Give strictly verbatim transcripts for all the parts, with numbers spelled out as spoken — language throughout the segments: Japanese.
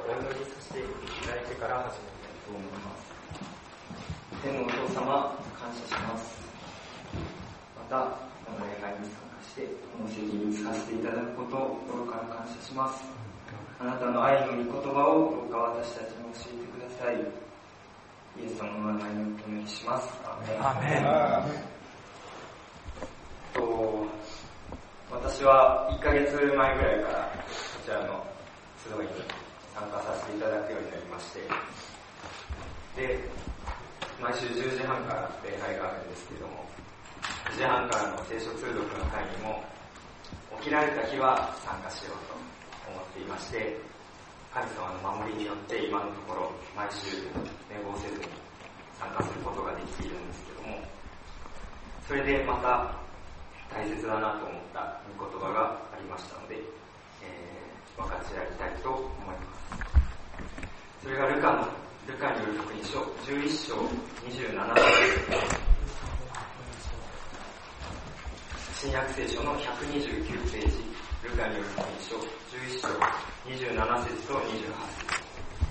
お祈りさせていただいてから始めたいと思います。 天のお父様、感謝します。またこの礼拝に参加してこの席に着かせていただくことを心から感謝します。あなたの愛の御言葉をどうか私たちに教えてください。イエス様の名前にお祈りします。アーメン。アーメン。と私はいっかげつまえぐらいからこちらの集いに参加させていただくようになりまして、で毎週じゅうじはんから礼拝があるんですけれども、くじはんからの聖書通読の会にも起きられた日は参加しようと思っていまして、神様の守りによって今のところ毎週寝坊せずに参加することができているんですけども、それでまた大切だなと思った御言葉がありましたので、えー、分かち合いたいと思います。それがルカのルカによる福音書じゅういっ章にじゅうなな節、新約聖書のひゃくにじゅうきゅうページ、ルカによる福音書じゅういっ章にじゅうなな節とにじゅうはち節。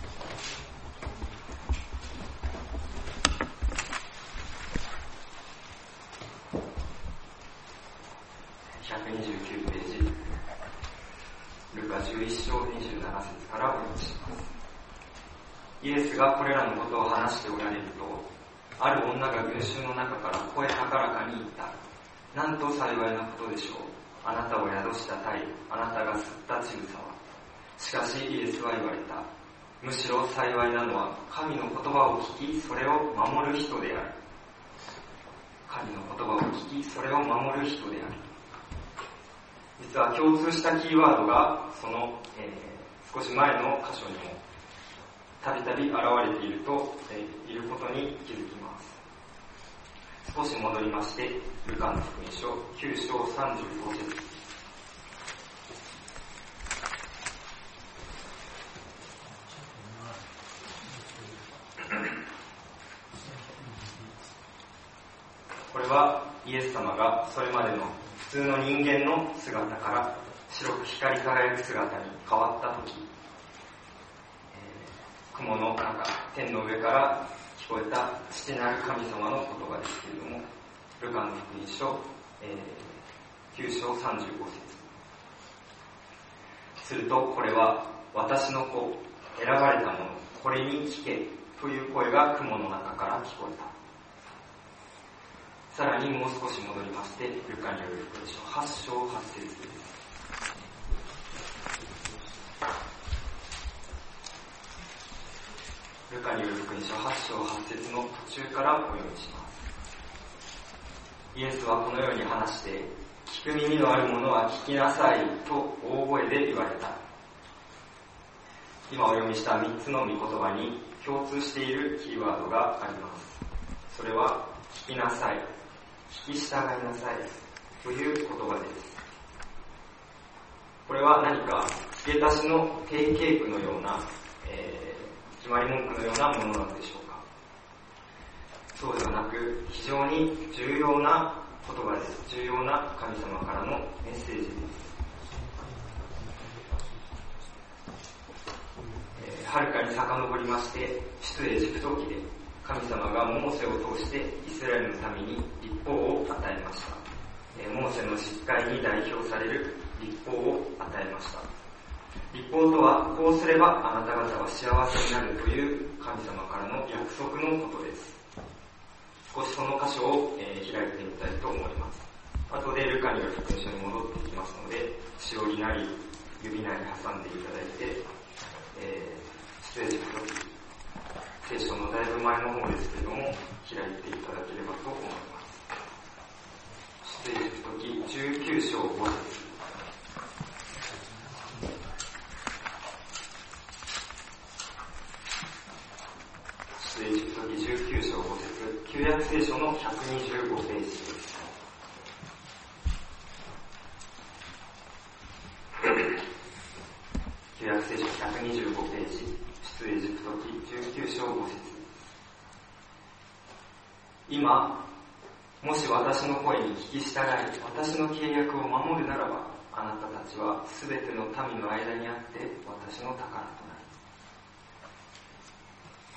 ひゃくにじゅうきゅうページ、ルカじゅういっ章にじゅうなな節からお読みします。イエスがこれらのことを話しておられると、ある女が群衆の中から声高らかに言った。なんと幸いなことでしょう。あなたを宿した鯛、あなたが吸った乳草は。しかしイエスは言われた。むしろ幸いなのは神の言葉を聞き、それを守る人である。神の言葉を聞き、それを守る人である。実は共通したキーワードがその、えー、少し前の箇所にもたびたび現れていると、えー、いることに気づきます。少し戻りまして、ルカの福音書きゅう章さんじゅうご節。これはイエス様がそれまでの普通の人間の姿から白く光り輝く姿に変わった時、雲の中、天の上から聞こえた父なる神様の言葉ですけれども、ルカの福音書、えー、きゅう章さんじゅうご節。するとこれは私の子、選ばれた者、これに聞けという声が雲の中から聞こえた。さらにもう少し戻りまして、ルカによる福音書はち章はち節です。ルカによる福音書はち章はち節の途中からお読みします。イエスはこのように話して、聞く耳のある者は聞きなさいと大声で言われた。今お読みしたみっつの御言葉に共通しているキーワードがあります。それは聞きなさい、聞き従いなさいという言葉です。これは何か付け足しの定型句のような、えー、決まり文句のようなものなのでしょうか。そうではなく、非常に重要な言葉です。重要な神様からのメッセージです。えー、はるかに遡りまして、出エジプト記で神様がモーセを通してイスラエルのために律法を与えました。えー、モーセの疾戒に代表される律法を与えました。律法とは、こうすればあなた方は幸せになるという神様からの約束のことです。少しその箇所を、えー、開いてみたいと思います。後でルカによる福音書に戻っていきますので、しおりなり指なり挟んでいただいて、えー、出エジプト記、聖書のだいぶ前の方ですけれども、開いていただければと思います。出エジプト記じゅうきゅう章ご節。出エジプト記じゅうきゅう章ご節。旧約聖書のひゃくにじゅうごページです。旧約聖書ひゃくにじゅうごページ、出エジプト記じゅうきゅう章ご節。今、もし私の声に聞き従い、私の契約を守るならば、あなたたちはすべての民の間にあって私の宝となる。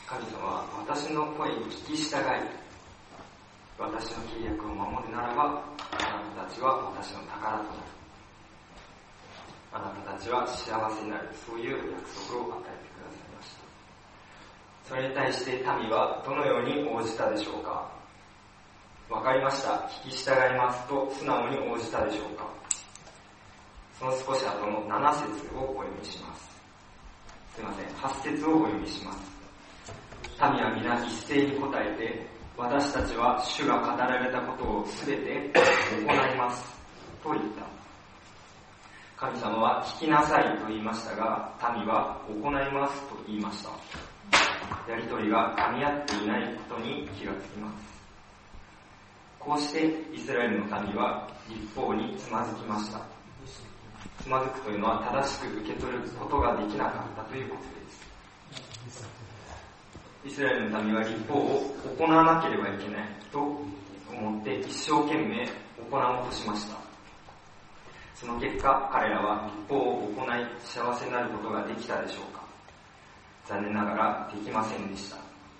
神様は私の声に聞き従い、私の契約を守るならば、あなたたちは私の宝となる。あなたたちは幸せになる。そういう約束を与えてくださいました。それに対して民はどのように応じたでしょうか。わかりました。聞き従いますと素直に応じたでしょうか。その少し後のなな節をお読みします。すいません、はち節をお読みします。民は皆一斉に答えて、私たちは主が語られたことをすべて行いますと言った。神様は聞きなさいと言いましたが、民は行いますと言いました。やりとりが噛み合っていないことに気がつきます。こうしてイスラエルの民は律法につまずきました。つまずくというのは正しく受け取ることができなかったということです。イスラエルの民は律法を行わなければいけないと思って一生懸命行おうとしました。その結果、彼らは律法を行い幸せになることができたでしょうか。残念ながらできませんでした。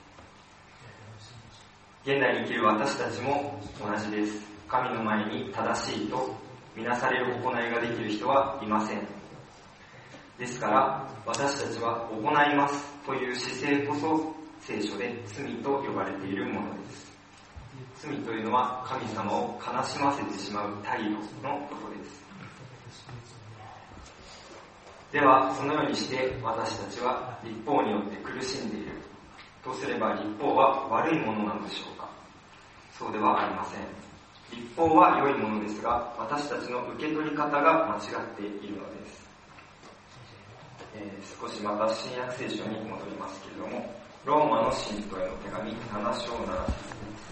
現代に生きる私たちも同じです。神の前に正しいとみなされる行いができる人はいません。ですから私たちは行いますという姿勢こそ聖書で罪と呼ばれているものです。罪というのは神様を悲しませてしまう態度のことです。ではそのようにして私たちは律法によって苦しんでいるとすれば、律法は悪いものなのでしょうか。そうではありません。律法は良いものですが、私たちの受け取り方が間違っているのです。えー、少しまた新約聖書に戻りますけれども、ローマの信徒への手紙なな章なな節。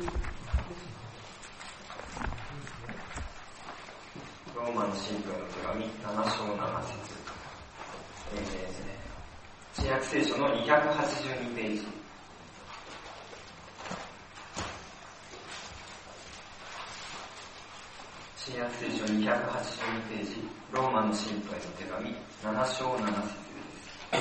ローマの信徒への手紙なな章なな節、えー、新約聖書のにひゃくはちじゅうにページ。新約聖書にひゃくはちじゅうにページ、ローマの信徒への手紙なな章なな節です。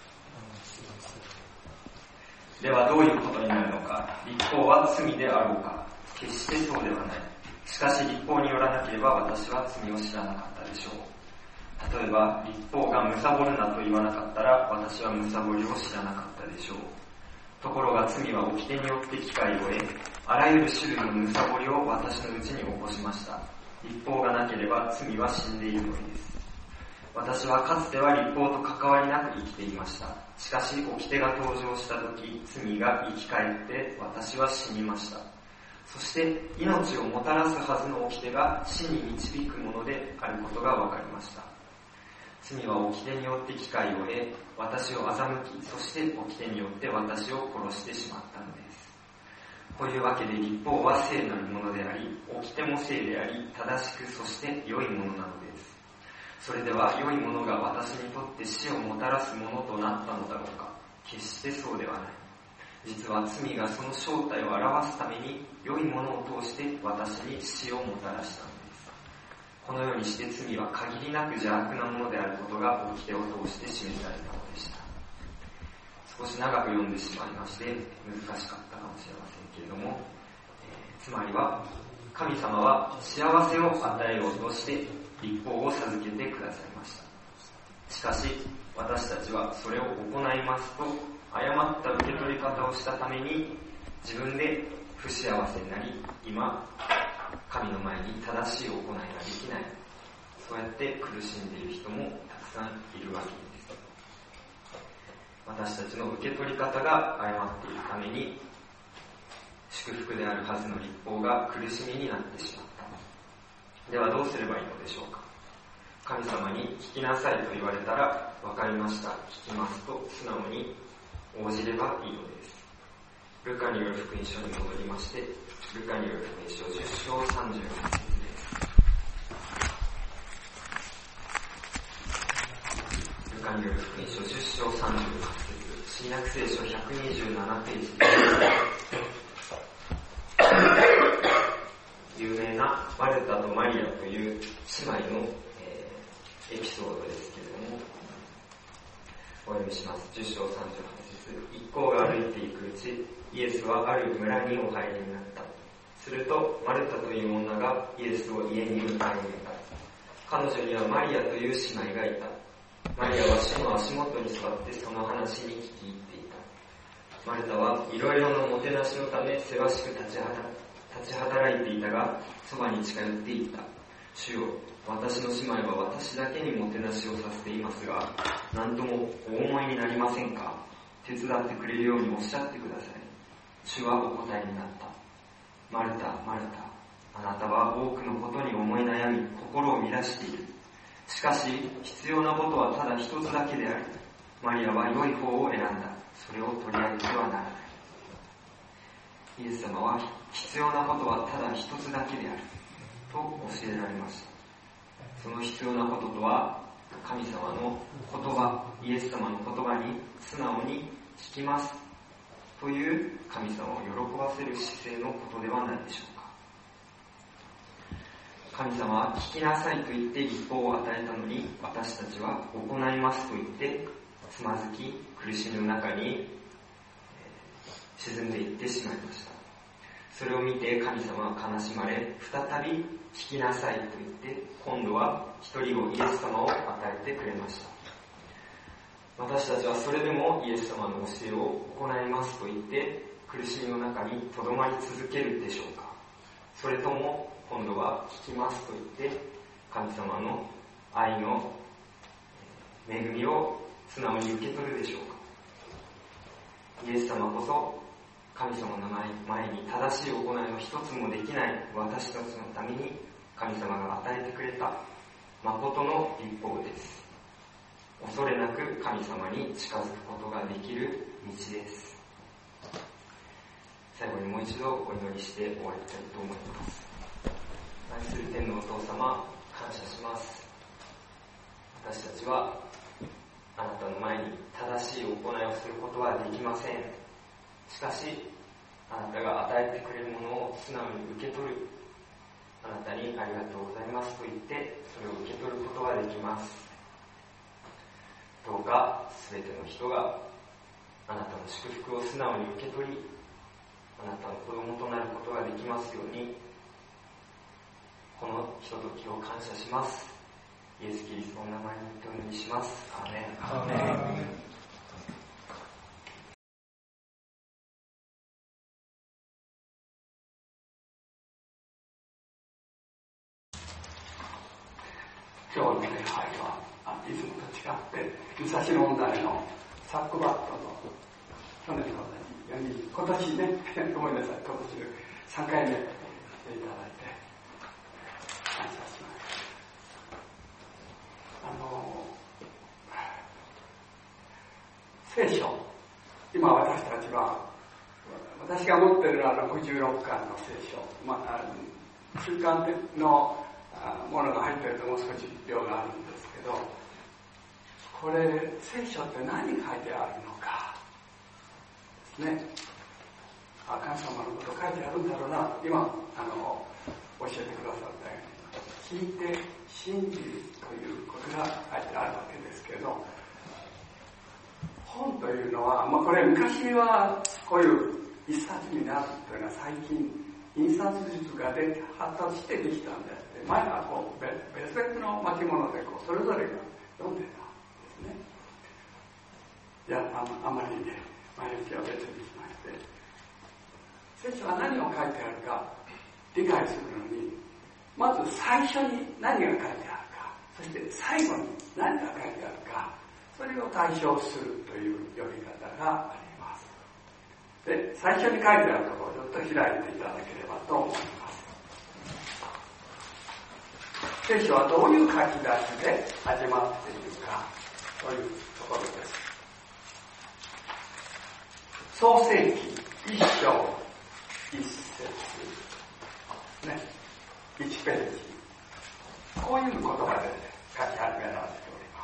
ではどういうことになるのか。律法は罪であろうか。決してそうではない。しかし律法によらなければ私は罪を知らなかったでしょう。例えば律法が貪るなと言わなかったら私は貪りを知らなかったでしょう。ところが罪は掟によって機会を得、あらゆる種類の貪りを私のうちに起こしました。律法がなければ罪は死んでいるのです。私はかつては律法と関わりなく生きていました。しかし掟が登場した時、罪が生き返って私は死にました。そして命をもたらすはずの掟が死に導くものであることが分かりました。罪は掟によって機会を得、私を欺き、そして掟によって私を殺してしまったのです。こういうわけで律法は聖なるものであり、掟も聖であり、正しくそして良いものなのです。それでは良いものが私にとって死をもたらすものとなったのだろうか。決してそうではない。実は罪がその正体を表すために良いものを通して私に死をもたらしたのです。このようにして罪は限りなく邪悪なものであることが掟を通して示されたのでした。少し長く読んでしまいまして難しかったかもしれませんけれども、えー、つまりは神様は幸せを与えようとして律法を授けてくださいました。しかし私たちはそれを行いますと誤った受け取り方をしたために自分で不幸せになり、今神の前に正しい行いができない、そうやって苦しんでいる人もたくさんいるわけです。私たちの受け取り方が誤っているために祝福であるはずの律法が苦しみになってしまった。ではどうすればいいのでしょうか。神様に聞きなさいと言われたら、わかりました、聞きますと素直に応じればいいのです。ルカによる福音書に戻りまして、ルカによる福音書じゅっ章さんじゅうはち節です。ルカによる福音書じゅっ章さんじゅうはち節、新約聖書ひゃくにじゅうななページです。有名なマルタとマリアという姉妹の、えー、エピソードですけれども、お読みします。じゅっ章さんじゅうはち節。 節、一行が歩いていくうち、イエスはある村にお入りになった。するとマルタという女がイエスを家に迎え入れた。彼女にはマリアという姉妹がいた。マリアは主の足元に座ってその話に聞き入っていた。マルタはいろいろなもてなしのためせわしく立ちはだ立ち働いていたが、そばに近寄っていった。主よ、私の姉妹は私だけにもてなしをさせていますが、何ともお思いになりませんか。手伝ってくれるようにおっしゃってください。主はお答えになった。マルタ、マルタ、あなたは多くのことに思い悩み、心を乱している。しかし、必要なことはただ一つだけである。マリアは良い方を選んだ。それを取り上げてはならない。イエス様は必要なことはただ一つだけである。と教えられました。その必要なこととは、神様の言葉、イエス様の言葉に素直に聞きますという神様を喜ばせる姿勢のことではないでしょうか。神様は聞きなさいと言って立法を与えたのに、私たちは行いますと言ってつまずき苦しむ中に沈んでいってしまいました。それを見て神様は悲しまれ、再び聞きなさいと言って今度は一人子イエス様を与えてくれました。私たちはそれでもイエス様の教えを行いますと言って苦しみの中にとどまり続けるでしょうか。それとも今度は聞きますと言って神様の愛の恵みを素直に受け取るでしょうか。イエス様こそ神様の前に正しい行いを一つもできない私たちのために神様が与えてくれた誠の立法です。恐れなく神様に近づくことができる道です。最後にもう一度お祈りして終わりたいと思います。愛する天のお父様、感謝します。私たちはあなたの前に正しい行いをすることはできません。しかしあなたが与えてくれるものを素直に受け取る、あなたにありがとうございますと言ってそれを受け取ることができます。どうかすべての人があなたの祝福を素直に受け取り、あなたの子供となることができますように、このひとときを感謝します。イエス・キリストの名前によってお祈りします。アーメン。アーメン。 今日の礼拝はいつもと違って武蔵野台のサックバットの去年のように今年ねごめんなさい、今年さんかいめやっていただいて感謝します。あの聖書、今私たちは私が持っているのはろくじゅうろっかんの聖書、まあ、中間のものが入っているともう少し量があるんですけど、これ聖書って何書いてあるのかですね。あ、神様のこと書いてあるんだろうな、今あの教えてくださったように聞いて信じるということが書いてあるわけですけど、本というのは、まあ、これ昔はこういう一冊になるというのは最近印刷術がで発達してできたんで、前はこう別々の巻物でこうそれぞれが読んでたんですね。いや、あ, あまりね、毎日は別にしまして、聖書は何を書いてあるか理解するのに、まず最初に何が書いてあるか、そして最後に何が書いてあるか、それを対象するという呼び方があります。で、最初に書いてあるところをちょっと開いていただければと思います。聖書はどういう書き出しで始まっているかというところです。創世記一章一節ね、一ページ、こういう言葉で書き始められております。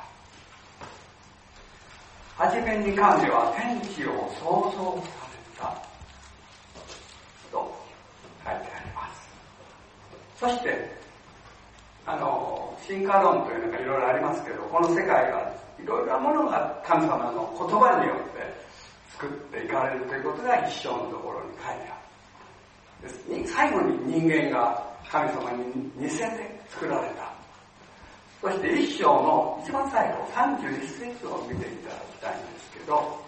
はじめに神は天地を創造されたと書いてあります。そしてあの進化論というのがいろいろありますけど、この世界はいろいろなものが神様の言葉によって作っていかれるということが一章のところに書いてある。です。最後に人間が神様に似せて作られた。そして一章の一番最後、さんじゅういち節を見ていただきたいんですけど、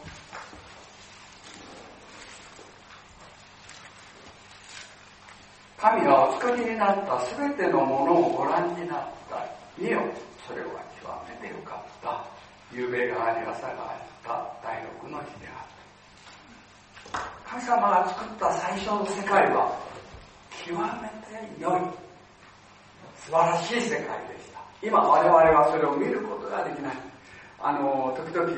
神はお作りになったすべてのものをご覧になった。見よ、それは極めてよかった。夕べがあり朝があった第六の日である。神様が作った最初の世界は極めて良い素晴らしい世界でした。今我々はそれを見ることができない。あの時々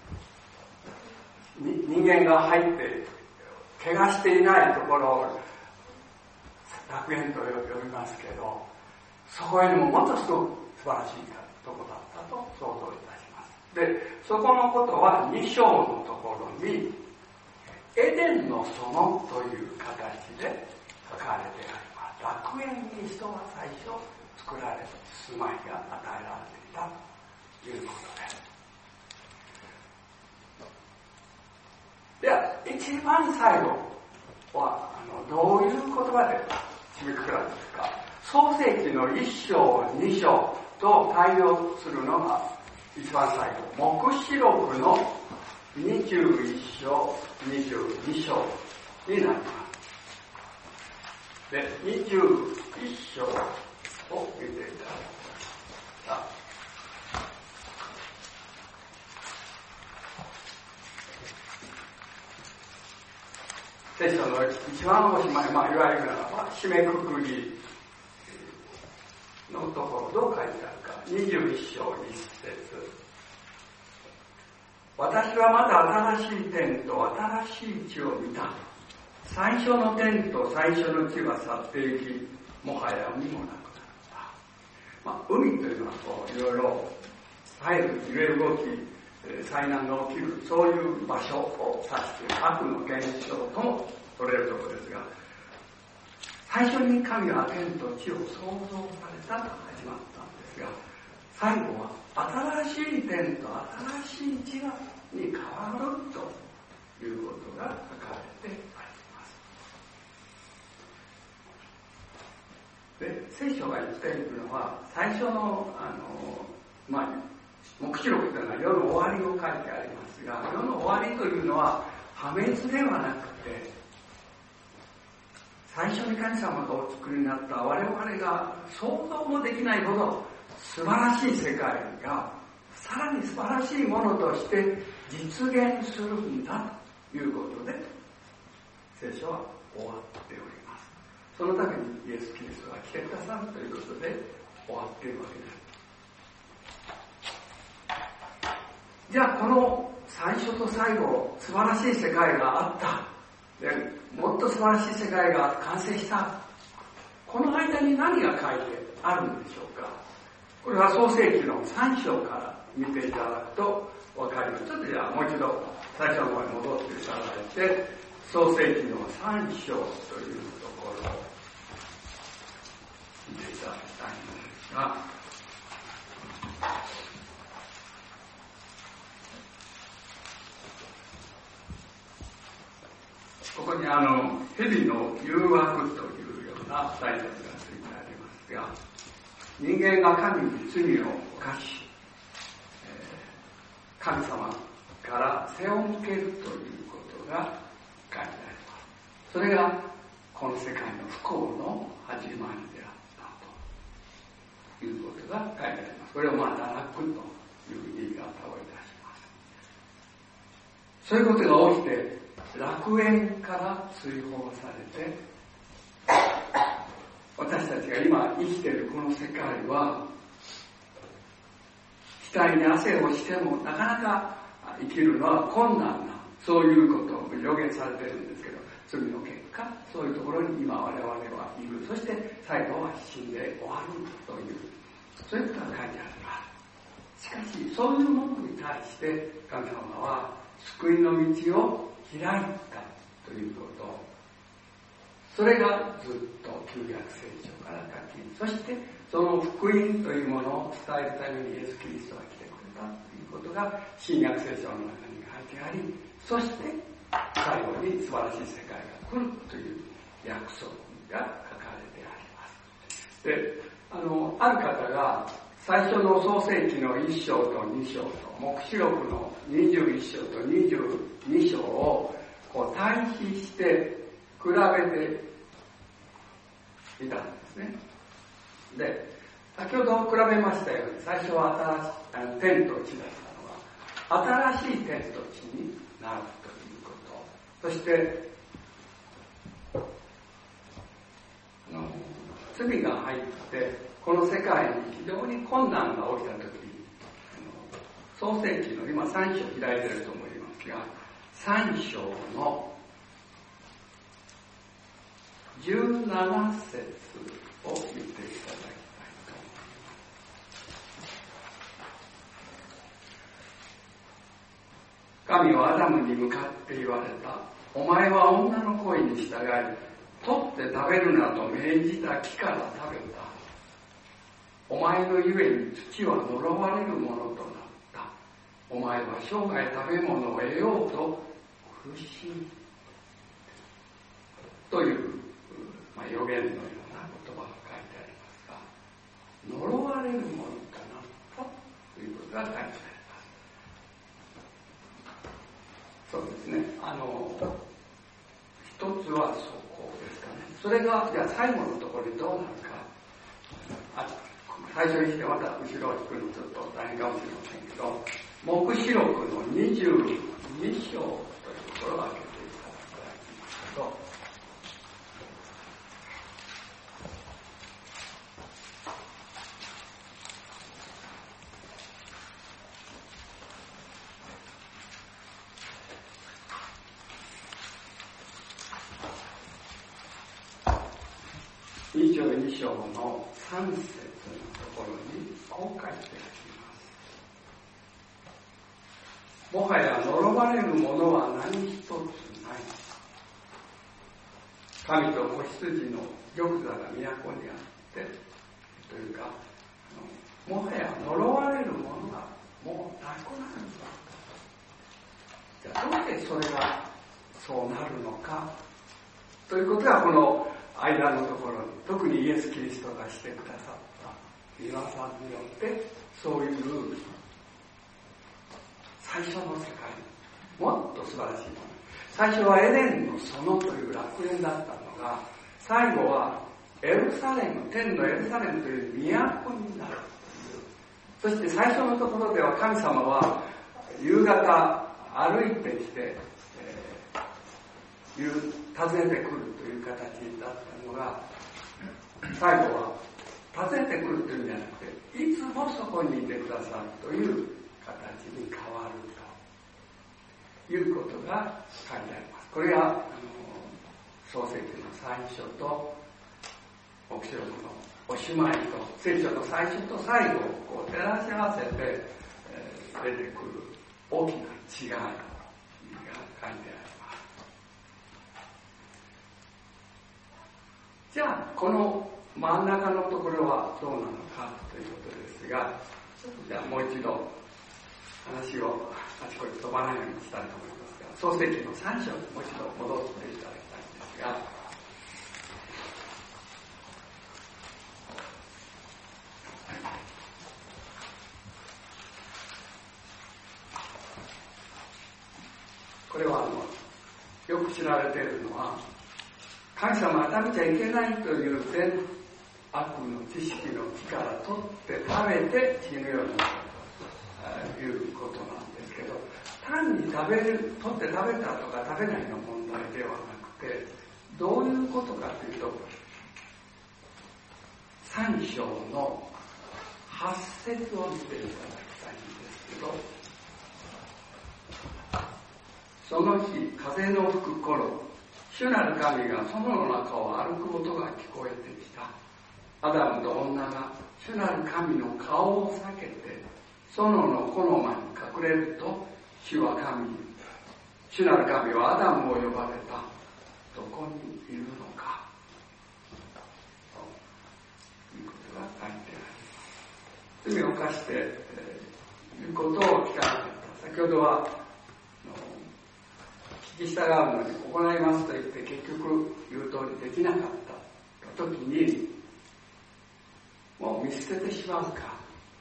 人間が入って怪我していないところを楽園と呼びますけど、そこよりももっとすごく素晴らしいところだったと想像いたします。で、そこのことはに章のところにエデンの園という形で書かれてあります。楽園に人が最初作られ、住まいが与えられていたということです。では、一番最後はあのどういう言葉で締めくくられるんですか。創世記のいっ章、に章と対応するのが一番最後、黙示録のにじゅういち章、にじゅうに章になります。で、にじゅういち章を見ていただきました。聖書の一番おしまい、まあ、いわゆるならば締めくくりのところどう書いてあるか。にじゅういち章いち節。私はまだ新しい天と新しい地を見た。最初の天と最初の地は去っていき、もはや海もなくなった。まあ、海というのはこういろいろ入る、揺れ動き、災難が起きる、そういう場所を指して悪の現象とも取れるところですが、最初に神は天と地を創造されたと始まったんですが、最後は新しい天と新しい地がに変わるということが書かれてあります。で、聖書が言っているのは、最初のあのまあ黙示録というのは世の終わりを書いてありますが、世の終わりというのは破滅ではなくて、最初に神様がお作りになった我々が想像もできないほど素晴らしい世界がさらに素晴らしいものとして実現するんだということで聖書は終わっております。そのためにイエス・キリストが来てくださるということで終わっているわけです。じゃあこの最初と最後素晴らしい世界があった。でもっと素晴らしい世界が完成した。この間に何が書いてあるんでしょうか。これは創世記のさん章から見ていただくとわかります。ちょっとじゃあもう一度最初の方に戻っていただいて、創世記のさん章というところを見ていただきたいのですが、ここにあの蛇の誘惑というようなタイトルがついてありますが、人間が神に罪を犯し、えー、神様から背を向けるということが書いてあります。それがこの世界の不幸の始まりであったということが書いてあります。これをまあ堕落という言い方をいたします。そういうことが起きて楽園から追放されて、私たちが今生きているこの世界は額に汗をしてもなかなか生きるのは困難な、そういうことを予言されているんですけど、罪の結果そういうところに今我々はいる。そして最後は死んで終わるという、そういうことが書いてあります。しかしそういうものに対して神様は救いの道を開いたということ、それがずっと旧約聖書から書き、そしてその福音というものを伝えるためにイエス・キリストが来てくれたということが新約聖書の中に書いてあり、 そして最後に素晴らしい世界が来るという約束が書かれてあります。で、あの、ある方が最初の創世記のいっ章とに章と黙示録のにじゅういっ章とにじゅうに章をこう対比して比べていたんですね。で、先ほど比べましたように、最初は新しいあの天と地だったのは、新しい天と地になるということ。そして、あの罪が入って、この世界に非常に困難が起きたとき、創世記の今さん章開いていると思いますが、さん章のじゅうなな節を見ていただきたいと思います。神はアダムに向かって言われた。お前は女の声に従い、取って食べるなと命じた木から食べた。お前のゆえに土は呪われるものとなった。お前は生涯食べ物を得ようと苦しむ。という、まあ、予言のような言葉が書いてありますが、呪われるものとなったということが書いてあります。そうですね。あの、一つはそこですかね。それが、じゃあ最後のところでどうなるか。あ最初にしてまた後ろを引くのちょっと大変かもしれませんけど、黙示録のにじゅうに章というところを開けていただきますと、にじゅうに章のさん節のところにこう書いてあります。もはや呪われるものは何一つない。神と子羊の玉座が都にあって、というか、もはや呪われるものがもうなくなるんだ。じゃあどうしてそれがそうなるのかということがこの間のところに、特にイエス・キリストがしてくださった御業によってそういう最初の世界、もっと素晴らしいもの。最初はエデンの園という楽園だったのが、最後はエルサレム、天のエルサレムという都になるという。そして最初のところでは神様は夕方歩いてきて、えー、訪ねてくるという形だったのが、最後は訪ねてくるというんじゃなくて、いつもそこにいてくださるという形に変わるということが書いてあります。これがあの創世記の最初と黙示録のおしまいと、聖書の最初と最後をこう照らし合わせて、えー、出てくる大きな違いが書いてあります。じゃあこの真ん中のところはどうなのかということですが、じゃあもう一度話をあちこち飛ばないようにしたいと思いますが、創世記のさん章にもう一度戻っていただきたいんですが、これはあのよく知られているのは、神様は食べちゃいけないという善悪の知識の木から取って食べて死ぬようになったということなんですけど、単に食べる、取って食べたとか食べないの問題ではなくて、どういうことかというと、さん章のはち節を見ていただきたいんですけど、その日、風の吹く頃、主なる神が園の中を歩く音が聞こえてきた。アダムと女が主なる神の顔を避けて園の木の間に隠れると、主は神に、主なる神はアダムを呼ばれた。どこにいるのか、ということが書いてあります。罪を犯して、えー、いうことを聞かなかった。先ほどは聞き従うのに行いますと言って結局言う通りできなかった時に、もう見捨ててしまうか、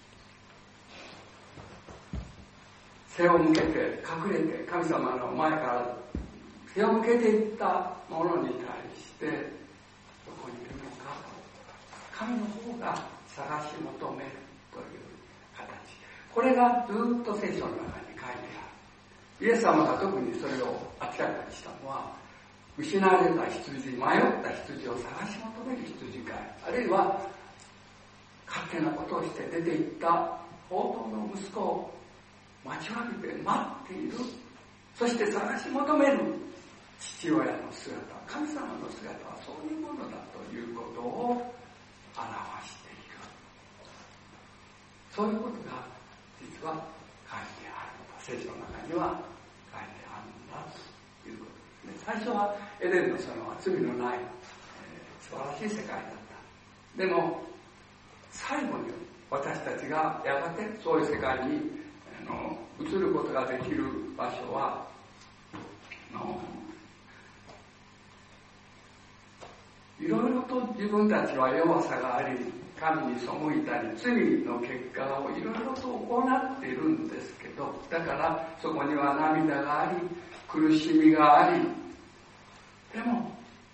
背を向けて隠れて神様の前から背を向けていったものに対してどこにいるのか、神の方が探し求めるという形、これがずっと聖書の中に書いてある。イエス様が特にそれを明らかにしたのは、失われた羊、迷った羊を探し求める羊飼い、あるいは勝手なことをして出て行った放蕩の息子を待ちわびて待っている、そして探し求める父親の姿、神様の姿はそういうものだということを表している。そういうことが実は書いてあるんだ、聖書の中には書いてあるんだということですね。最初はエデンの園は罪のない、えー、素晴らしい世界だった。でも最後に私たちがやがてそういう世界にあの移ることができる場所はあのいろいろと自分たちは弱さがあり、神に背いたり罪の結果をいろいろと行っているんですけど、だからそこには涙があり苦しみがあり、でも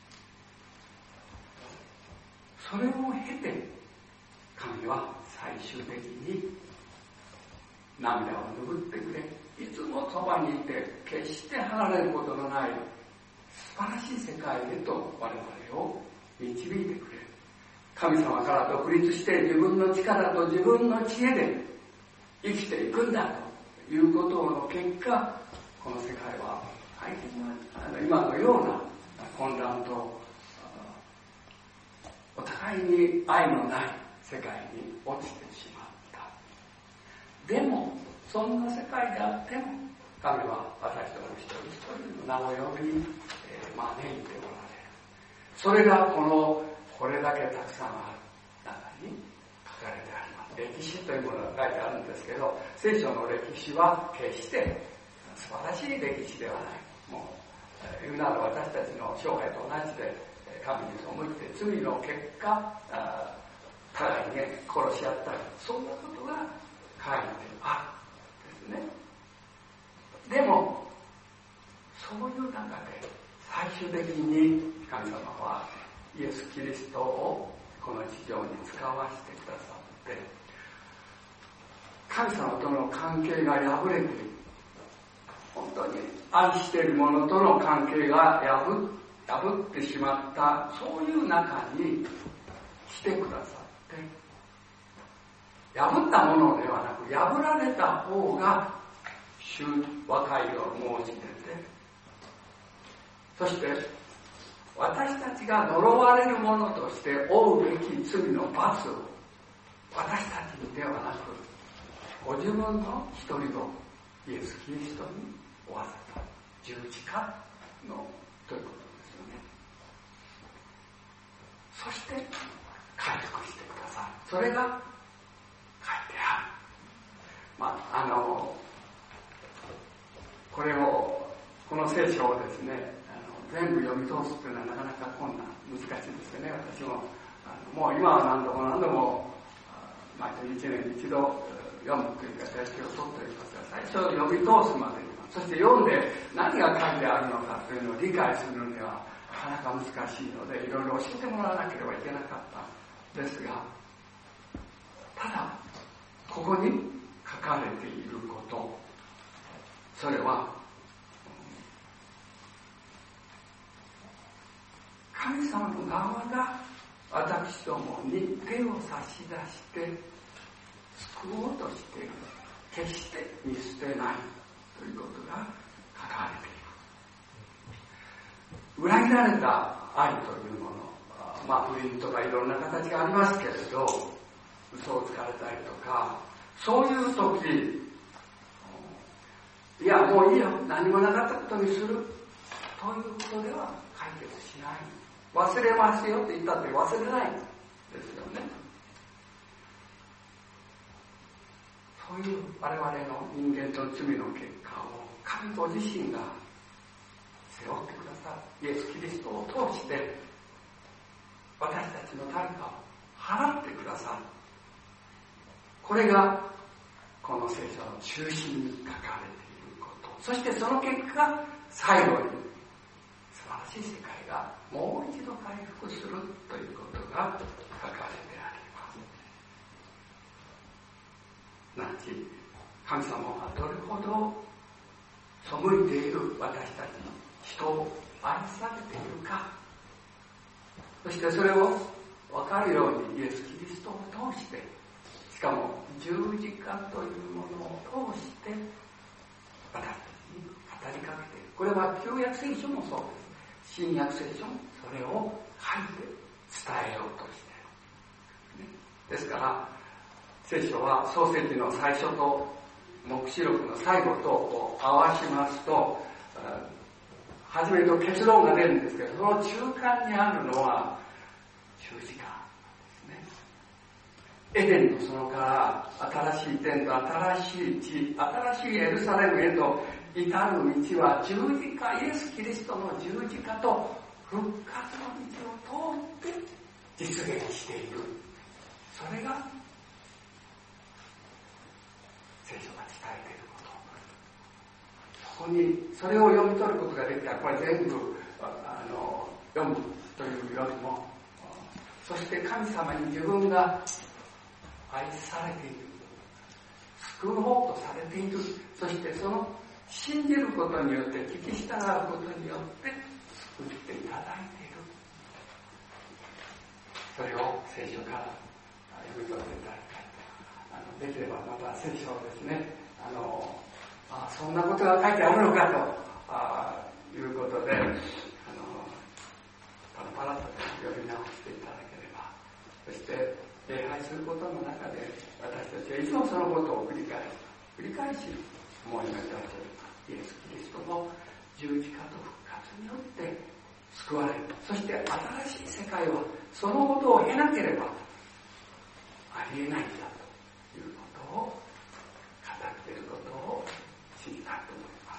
それを経て神は最終的に涙を拭ってくれ、いつもそばにいて決して離れることのない素晴らしい世界へと我々を導いてくれる。神様から独立して自分の力と自分の知恵で生きていくんだということの結果、この世界は大変な今のような混乱とお互いに愛のない世界に落ちてしまった。でもそんな世界であっても神は私たちの一人一人の名を呼び、えー、招いておられる。それがこのこれだけたくさんある中に書かれてあります。歴史というものが書いてあるんですけど、聖書の歴史は決して素晴らしい歴史ではない。もう言うなら私たちの生涯と同じで、神に背いて罪の結果互いに殺し合ったり、そんなことが書いてあるんですね。でもそういう中で最終的に神様はイエス・キリストをこの地上に使わせてくださって、神様との関係が破れている、本当に愛している者との関係が破破ってしまった、そういう中に来てくださって、破ったものではなく破られた方が主和解を申し出て、そして私たちが呪われるものとして負うべき罪の罰を私たちにではなくご自分の一人をイエス・キリストに負わせた十字架のということですよね。そして回復してください。それが書いてある。まああのこれをこの聖書をですね全部読み通すというのはなかなか困難、難しいですよね。私もあのもう今は何度も何度も毎年一年に一度読むという形をとっておりますが、最初読み通すまでには、そして読んで何が書いてあるのかというのを理解するのにはなかなか難しいので、いろいろ教えてもらわなければいけなかったんですが、ただここに書かれていること、それは神様の側が私どもに手を差し出して救おうとしている。決して見捨てないということが書かれている。裏切られた愛というもの、まあ不倫とかいろんな形がありますけれど、嘘をつかれたりとか、そういう時、いやもういいよ、何もなかったことにするということでは解決しない。忘れますよって言ったって忘れないですよね。そういう我々の人間と罪の結果を神ご自身が背負ってくださるイエス・キリストを通して私たちの誰かを払ってくださる。これがこの聖書の中心に書かれていること。そしてその結果、最後に素晴らしい世界がもう一度回復するということが書かれてあります。なち神様はどれほど背いている私たちの人を愛されているか、そしてそれを分かるようにイエス・キリストを通して、しかも十字架というものを通して私たちに語りかけている。これは旧約聖書もそうです。新約聖書もそれを書いて伝えようとしている。ですから聖書は創世記の最初と黙示録の最後とを合わしますと、初めと結論が出るんですけど、その中間にあるのは十字架ですね。エデンの園から新しい天と新しい地、新しいエルサレムへと至る道は十字架、イエス・キリストの十字架と復活の道を通って実現している。それが聖書が伝えていること。そこにそれを読み取ることができたら、これ全部あの読むというよりも、そして神様に自分が愛されている、救おうとされている、そしてその信じることによって、聞き従うことによって救っていただいている。それを聖書から読み取っていただきたい。あのできればまた聖書をですね、あのあそんなことが書いてあるのかとあいうことで、あのパラパラと読み直していただければ、そして礼拝することの中で私たちはいつもそのことを繰り返し繰り返し思いがけている。イエス・キリストの十字架と復活によって救われる。そして新しい世界はそのことを経なければありえないんだということを語っていることを知りたいと思います。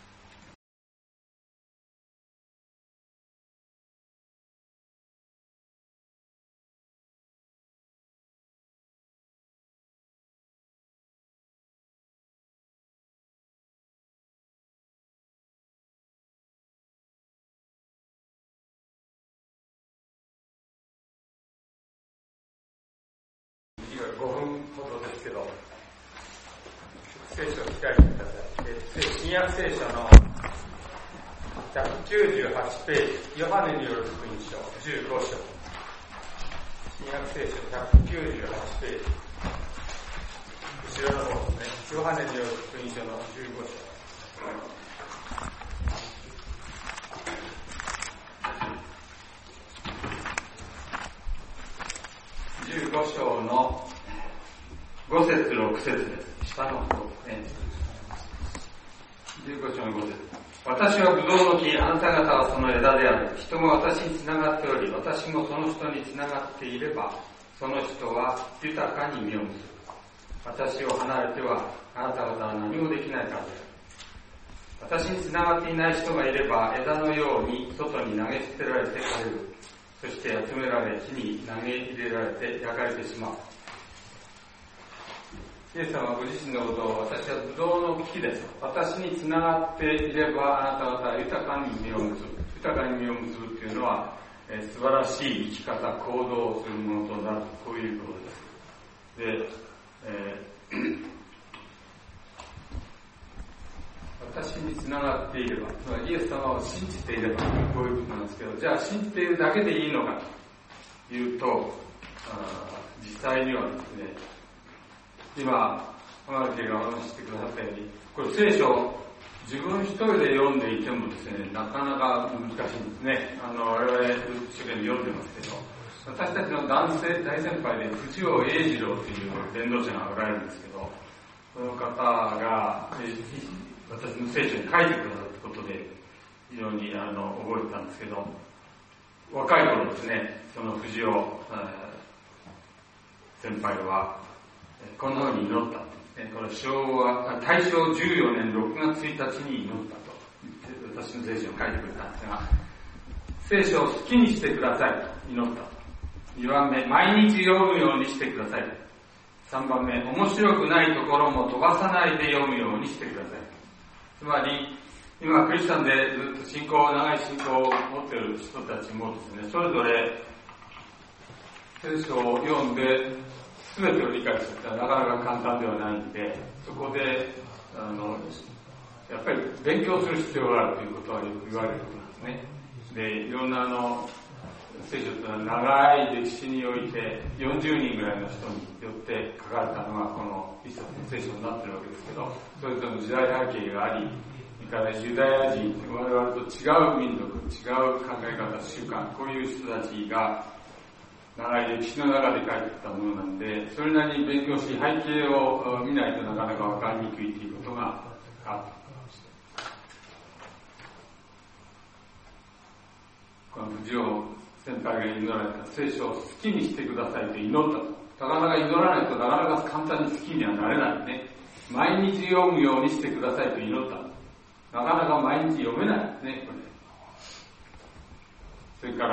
ごふんほどですけど、聖書を開いてください。新約聖書のひゃくきゅうじゅうはちページ、ヨハネによる福音書じゅうご章。新約聖書ひゃくきゅうじゅうはちページ。後ろの方ですね。ヨハネによる福音書のじゅうご章。じゅうご章のご節ろく節です。下の方ですね。じゅうご章のご節。私はブドウの木、あなた方はその枝である。人も私につながっており、私もその人につながっていれば、その人は豊かに実を結ぶ。私を離れては、あなた方は何もできないからである。私につながっていない人がいれば、枝のように外に投げ捨てられて枯れる。そして集められ、火に投げ入れられて焼かれてしまう。イエス様はご自身のことを、私はブドウの木です。私につながっていれば、あなた方は豊かに実を結ぶ。豊かに実を結ぶというのは、えー、素晴らしい生き方、行動をするものとなる。こういうことです。で、えー、私につながっていれば、つまりイエス様を信じていれば、こういうことなんですけど、じゃあ信じているだけでいいのかというと、実際にはですね、今、浜田がお話ししてくださったように、これ聖書、自分一人で読んでいてもですね、なかなか難しいんですね。あの、我々一生懸命読んでますけど、私たちの男性、大先輩で藤尾英二郎という伝道者がおられるんですけど、その方が、私の聖書に書いてくださったことで、非常にあの覚えてたんですけど、若い頃ですね、その藤尾先輩は、こんな風に祈ったんですね。これ昭和、大正じゅうよねんろくがつついたちに祈ったと言って私の聖書を書いてくれたんですが、聖書を好きにしてくださいと祈った。にばんめ、毎日読むようにしてください。さんばんめ、面白くないところも飛ばさないで読むようにしてください。つまり、今クリスチャンでずっと信仰、長い信仰を持っている人たちもですね、それぞれ聖書を読んで全てを理解するってのはなかなか簡単ではないんで、そこであのやっぱり勉強する必要があるということはよく言われることなんですね。で、いろんなあの聖書というのは長い歴史においてよんじゅうにんぐらいの人によって書かれたのがこの一冊の聖書になっているわけですけど、それぞれの時代背景があり、それからユダヤ人、我々と違う民族、違う考え方、習慣、こういう人たちが長い歴史の中で書いてきたものなんで、それなりに勉強し、背景を見ないとなかなかわかりにくいということがあった。この藤尾先輩が祈られた聖書を好きにしてくださいと祈ったと。なかなか祈らないとなかなか簡単に好きにはなれないね。毎日読むようにしてくださいと祈った。なかなか毎日読めないですね、これ。それから、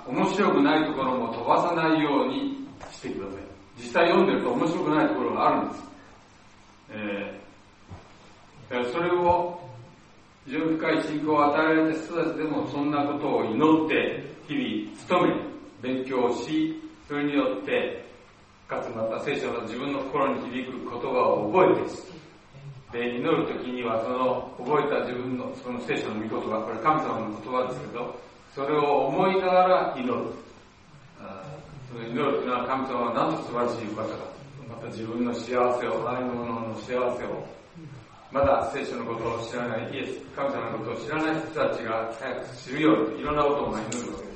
面白くないところも飛ばさないようにしてください。実際読んでると面白くないところがあるんです。えー、それを非常に深い信仰を与えられた人たちでもそんなことを祈って日々努め勉強し、それによってかつまた聖書の自分の心に響く言葉を覚えてで祈るときにはその覚えた自分のその聖書の御言葉、これ神様の言葉ですけど、それを思いながら祈る。その祈るというのは神様は何と素晴らしい方か、また自分の幸せを、愛の者の幸せを、まだ聖書のことを知らないイエス、神様のことを知らない人たちが早く知るようにいろんなことを祈るわけですけど、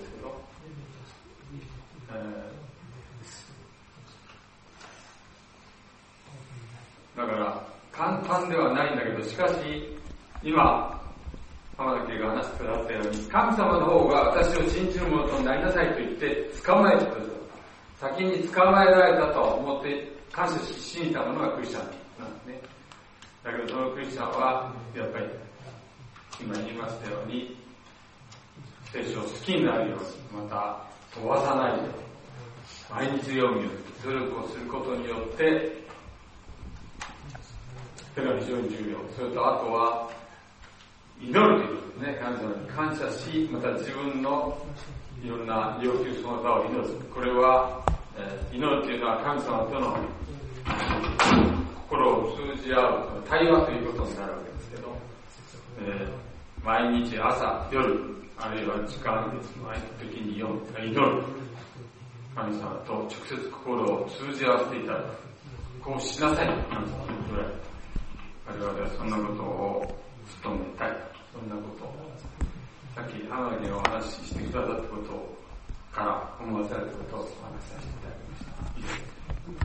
えー、だから簡単ではないんだけど、しかし今浜田家が話してくださったように、神様の方が私を信じる者となりなさいと言って捕まえてくださった。先に捕まえられたと思って感謝し信じたものがクリスチャンなんですね。だけどそのクリスチャンはやっぱり今言いましたように聖書を好きになるように、また飛ばさないように毎日読むように努力をすることによってそれが非常に重要。それとあとは祈るということですね。神様に感謝し、また自分のいろんな要求その他を祈る。これは、えー、祈るというのは神様との心を通じ合う対話ということになるわけですけど、えー、毎日朝、夜、あるいは時間ですの時に読む、祈る。神様と直接心を通じ合わせていただく。こうしなさいと神様に言われる。我々はそんなことを努めたい。そんなことを。さっき浜田にお話ししてくださったことから思わされたことをお話しさせていただきました。いいですか？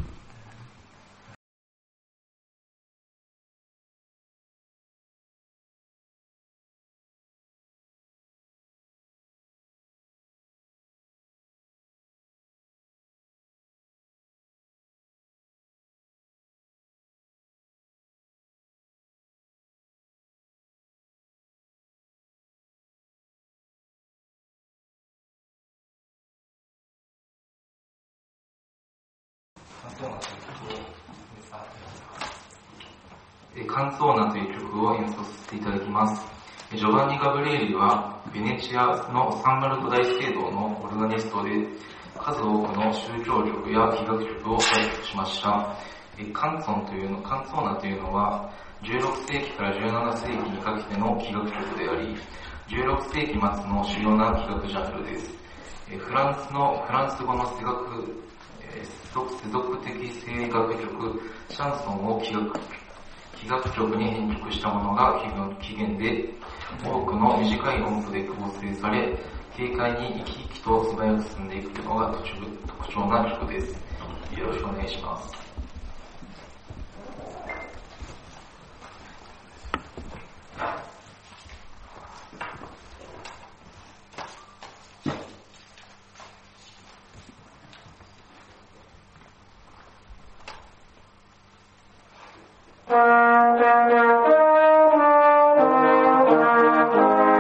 カンソーナという曲を演奏させていただきます。ジョバンニ・ガブリエリはベネチアのサンマルト大聖堂のオルガニストで数多くの宗教曲や器楽曲を開発しました。カンソンというの、カンソーナというのはじゅうろくせいきからじゅうななせいきにかけての器楽曲であり、じゅうろくせいき末の主要な器楽ジャンルです。フランスのフランス語の世俗世俗的声楽曲シャンソンを器楽器楽曲に編曲したものが起源で、多くの短い音符で構成され、軽快に生き生きと素早く進んでいくのが特徴な曲です。よろしくお願いします。 Thank you.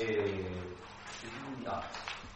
えー、次に、あ、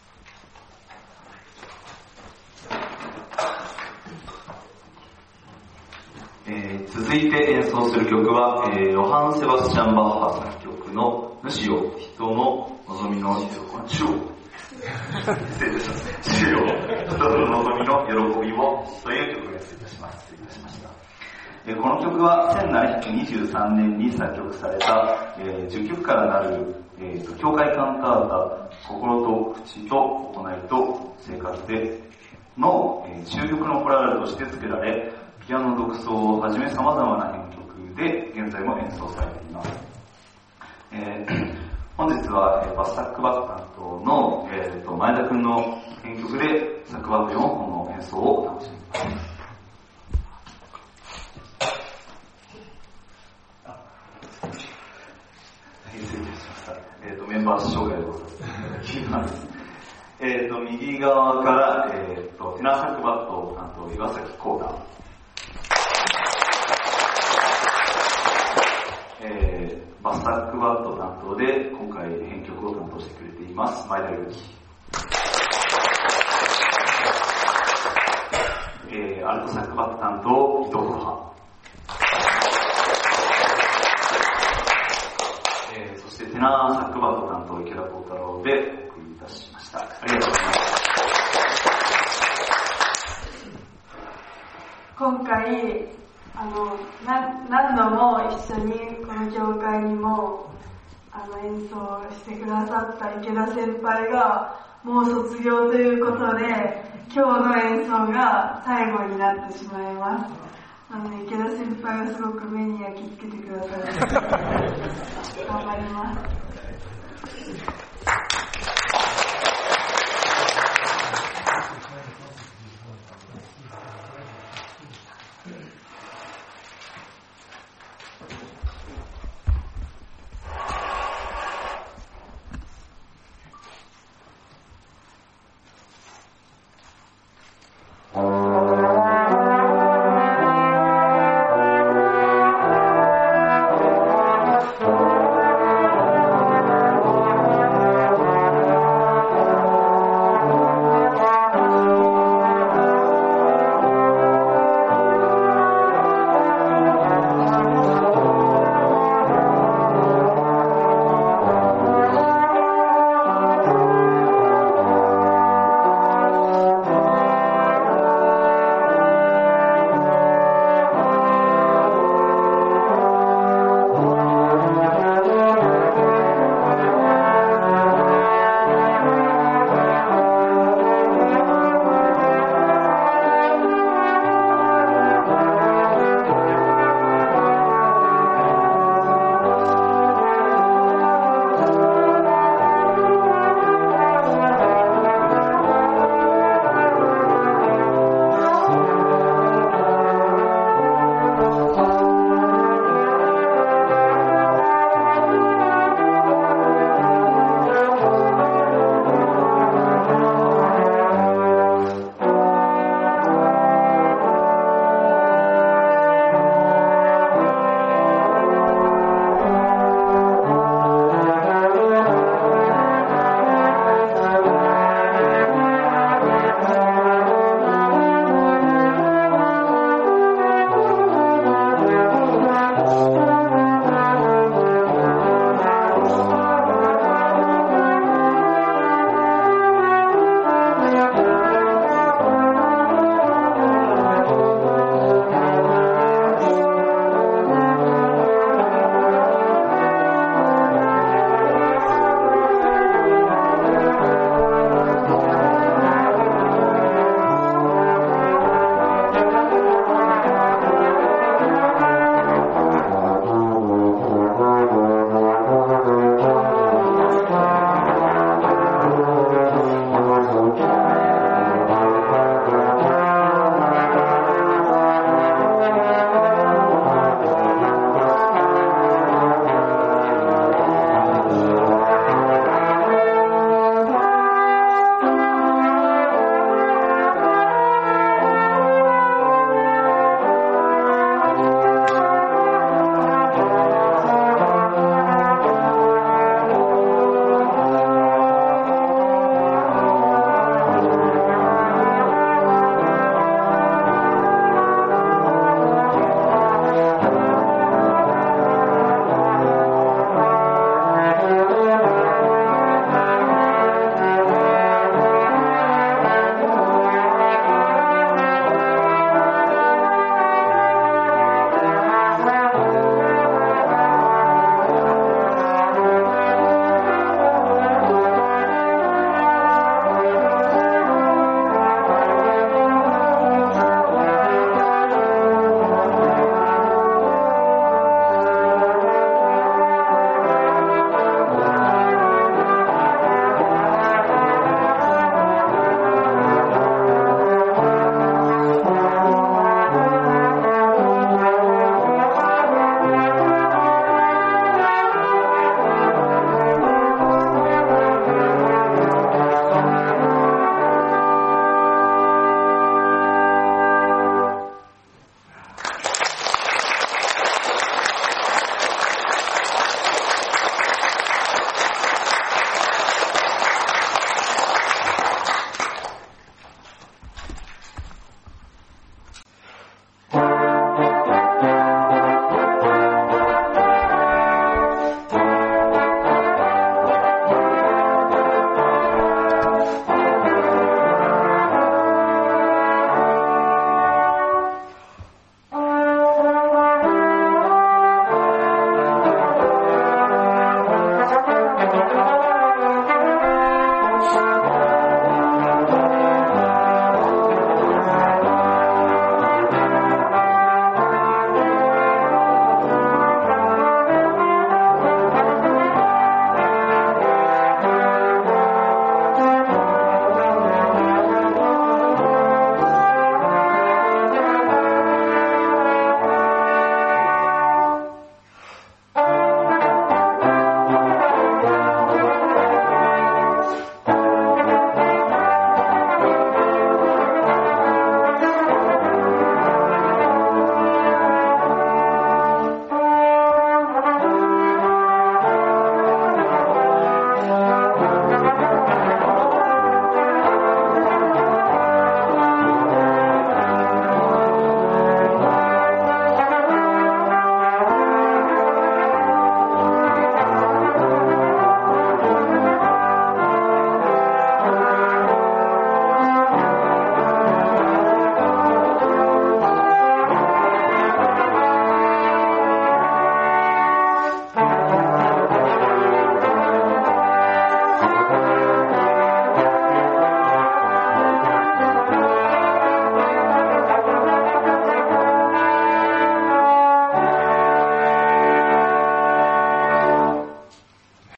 えー、続いて演奏する曲は、えー、ヨハン・セバスチャン・バッハ作曲の主よ人の望みの主を失礼いたします主よ人の望みの喜びをという曲を演奏いたします。失礼いたしました。えー、この曲はせんななひゃくにじゅうさんねんに作曲された、えー、じゅっきょくからなる、えー、と教会カンタータ心と口と行いと生活での、えー、中曲のコラルとして作られ、ピアノ独奏をはじめ様々な編曲で現在も演奏されています。えー、本日は、えー、バスサックバック担当の、えー、と前田くんの編曲でサックバックよんほんの演奏を楽しみます。失礼いたしました。えー、とメンバー紹介をさせていただきます。えー、と右側から、えー、とテナーサックバット担当岩崎光太、えー、バスサックバット担当で今回編曲を担当してくれています前田裕樹、えー、アルトサックバット担当伊藤穂葉、えー、そしてテナーサックバット担当池田幸太郎でお送りいたしました。ありがとうございます。 今回あのな何度も一緒にこの教会にもあの演奏してくださった池田先輩がもう卒業ということで今日の演奏が最後になってしまいます。なので池田先輩がすごく目に焼き付けてくださる頑張ります。